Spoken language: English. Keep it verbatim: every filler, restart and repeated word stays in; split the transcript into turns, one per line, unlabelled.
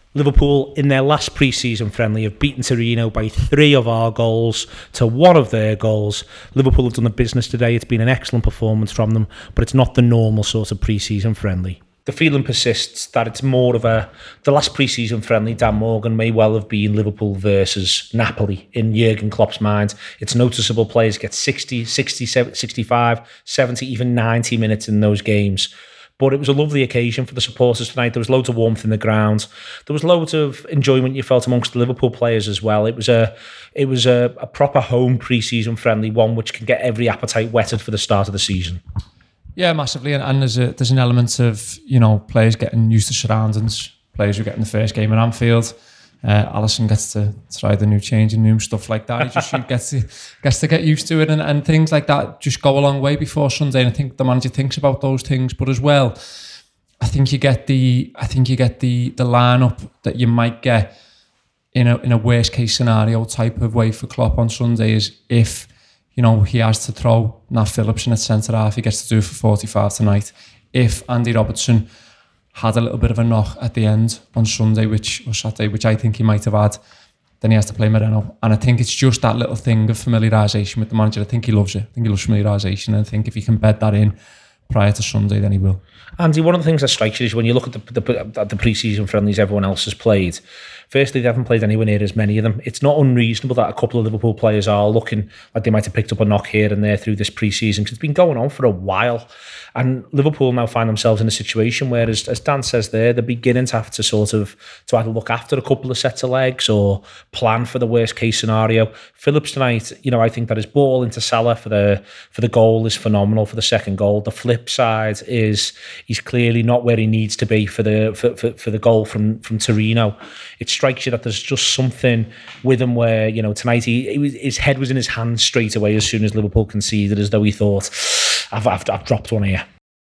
Liverpool, in their last pre-season friendly, have beaten Torino by three of our goals to one of their goals. Liverpool have done the business today. It's been an excellent performance from them, but it's not the normal sort of pre-season friendly. The feeling persists that it's more of a... The last pre-season friendly, Dan Morgan, may well have been Liverpool versus Napoli in Jurgen Klopp's mind. It's noticeable players get sixty, sixty, sixty-five, seventy, even ninety minutes in those games. But it was a lovely occasion for the supporters tonight. There was loads of warmth in the ground. There was loads of enjoyment you felt amongst the Liverpool players as well. It was a it was a, a proper home pre-season friendly, one which can get every appetite whetted for the start of the season.
Yeah, massively. And, and there's a there's an element of, you know, players getting used to surroundings, players who get in the first game at Anfield. Uh, Alisson gets to try the new changing room, stuff like that. He just gets to, gets to get used to it, and, and things like that just go a long way before Sunday. And I think the manager thinks about those things, but as well, I think you get the I think you get the the lineup that you might get in a in a worst case scenario type of way for Klopp on Sunday is if, you know, he has to throw Nat Phillips in at centre half, he gets to do it for forty-five tonight. If Andy Robertson had a little bit of a knock at the end on Sunday, which or Saturday, which I think he might have had, then he has to play Moreno. And I think it's just that little thing of familiarisation with the manager. I think he loves it. I think he loves familiarisation. And I think if he can bed that in prior to Sunday, then he will.
Andy, one of the things that strikes you is when you look at the, the, the pre-season friendlies everyone else has played, firstly, they haven't played anywhere near as many of them. It's not unreasonable that a couple of Liverpool players are looking like they might have picked up a knock here and there through this pre-season, because it's been going on for a while. And Liverpool now find themselves in a situation where, as, as Dan says there, they're beginning to have to sort of to either look after a couple of sets of legs or plan for the worst case scenario. Phillips tonight, you know, I think that his ball into Salah for the for the goal is phenomenal, for the second goal. The flip side is he's clearly not where he needs to be for the for, for, for the goal from from Torino. It strikes you that there's just something with him where, you know, tonight he, he was, his head was in his hands straight away as soon as Liverpool conceded, as though he thought, I've, I've, I've dropped one here.